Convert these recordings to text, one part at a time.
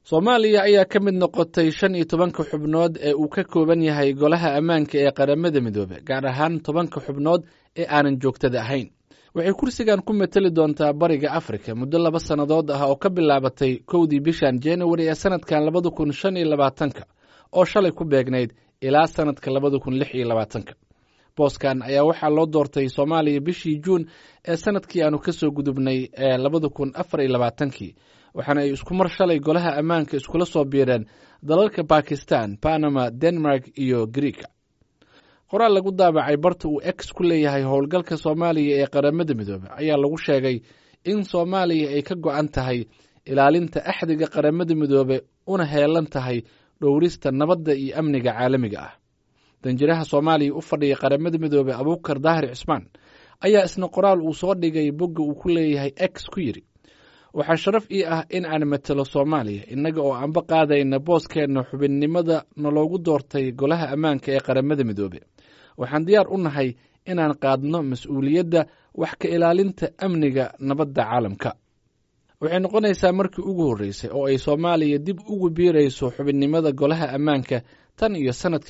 Soomaaliya ayaa ka mid noqotay 15 xubnood ee uu ka kooban yahay golaha ammaanka ee qaramada midoobay, gaar ahaan 10 xubnood ee aanan joogtada ahayn. Waxay kursigan ku meteli doontaa bariga Afrika muddo 2 sannadood ah oo ka bilaabatay 1 bishan January ee sanadkan 2025 oo shalay ku beegnayd ilaa sanadka 2026. Booskan ayaa waxaa loo doortay Soomaaliya bishii Juun ee sanadkii aanu ka soo gudubnay ee 2024, waxaana ay isku mar shalay golaha ammaanka iskula soo biireen dalalka Pakistan, Panama, Denmark iyo Greek. Qoraal lagu daabacay barta uu X ku leeyahay howlgalka Soomaaliya ee qaramada midoobay ayaa lagu sheegay in Soomaaliya ay ka go'an tahay ilaalinta axdiga qaramada midoobay una heelan tahay dhowrista nabadda iyo amniga caalamiga ah. danjiraha Soomaaliya u fadhiya qaramada midoobay Abuukar Daahir Cismaan ayaa isna qoraal uu soo dhigay bogga uu ku leeyahay X ku yiri: waxaa sharaf ii ah in aan matalo Soomaaliya inaga oo aanba qaadayna booskeena xubinnimada naloogu doortay golaha ammaanka ee qaramada midoobay. Waxaan diyaar u nahay inaan qaadno mas'uuliyadda wax ka ilaalinta amniga nabadda caalamka. Waxay noqonaysaa markii ugu horeysay oo ay Soomaaliya dib ugu biirayso xubinnimada golaha ammaanka tan iyo sanadkii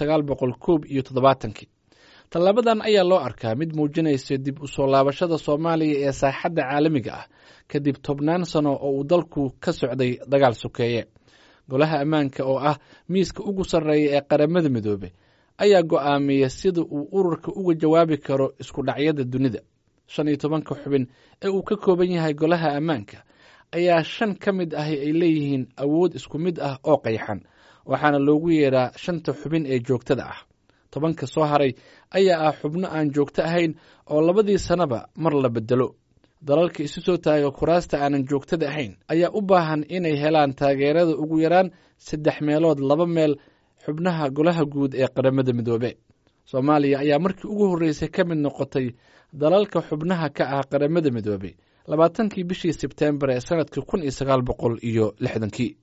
1971. Tallabadan ayaa loo arkaa mid muujinaysa dib u soo laabashada Soomaaliya ee saaxadda caalamiga ah kadib 10 sano oo uu dalku ka socday dagaal sokeeye. Golaha ammaanka oo ah miiska ugu sarreeya ee qaramada midoobay ayaa go'aamiya sida uu ururka uga jawaabi karo isku dhacyada dunida. 15 xubin ee uu ka kooban yahay golaha ammaanka ayaa 5 ka mid ah ay leeyihiin awood isku mid ah oo qayxan, waxaana loogu yeeraa 5 xubin ee joogtada ah. 10 soo haray ayaa ah xubno aan joogto ahayn oo 2 sanaba mar la bedelo. dalalka isu soo taaga kuraasta aanan joogtada ahayn ayaa u baahan inay helaan taageerada ugu yaraan 3/2 meel xubnaha golaha guud ee qaramada midoobay. Soomaaliya ayaa markii ugu horeysay ka mid noqotay dalalka xubnaha ka ah qaramada midoobay 20 bishii Sebtembar ee sanadka 1960.